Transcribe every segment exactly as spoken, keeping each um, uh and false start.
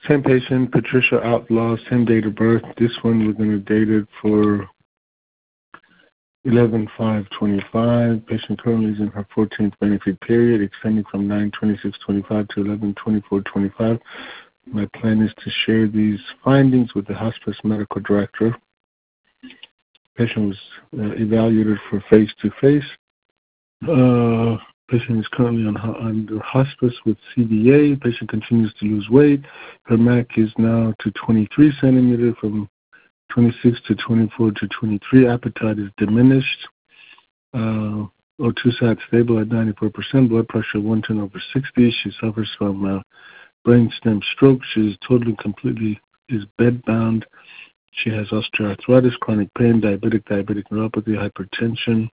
Same patient, Patricia Outlaw, same date of birth. This one we're going to date it for eleven five twenty-five. Patient currently is in her fourteenth benefit period, extending from nine twenty-six twenty-five to eleven twenty-four twenty-five. My plan is to share these findings with the hospice medical director. Patient was uh, evaluated for face-to-face. Uh, patient is currently on under hospice with C D A. Patient continues to lose weight. Her M A C is now to twenty-three centimeters from twenty-six to twenty-four to twenty-three. Appetite is diminished. Uh, O two sat stable at ninety-four percent. Blood pressure one ten over sixty. She suffers from uh, brainstem stroke. She is totally, completely is bedbound. She has osteoarthritis, chronic pain, diabetic, diabetic neuropathy, hypertension.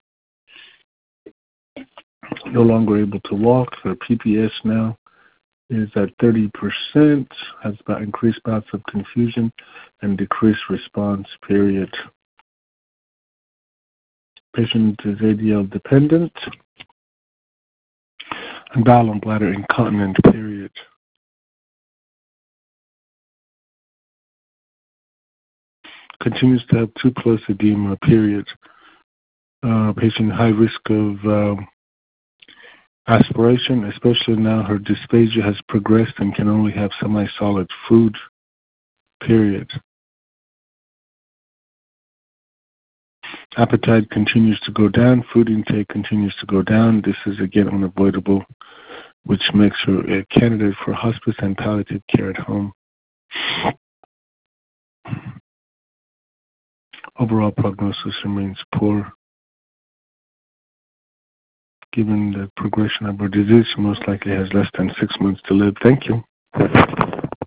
No longer able to walk. Her P P S now is at thirty percent, has about increased bouts of confusion and decreased response period. Patient is A D L dependent and bowel and bladder incontinent period. Continues to have too close edema period. Uh, patient high risk of um, aspiration, especially now her dysphagia has progressed and can only have semi-solid food, period. Appetite continues to go down, food intake continues to go down. This is again unavoidable, which makes her a candidate for hospice and palliative care at home. Overall prognosis remains poor. Given the progression of her disease, she most likely has less than six months to live. Thank you.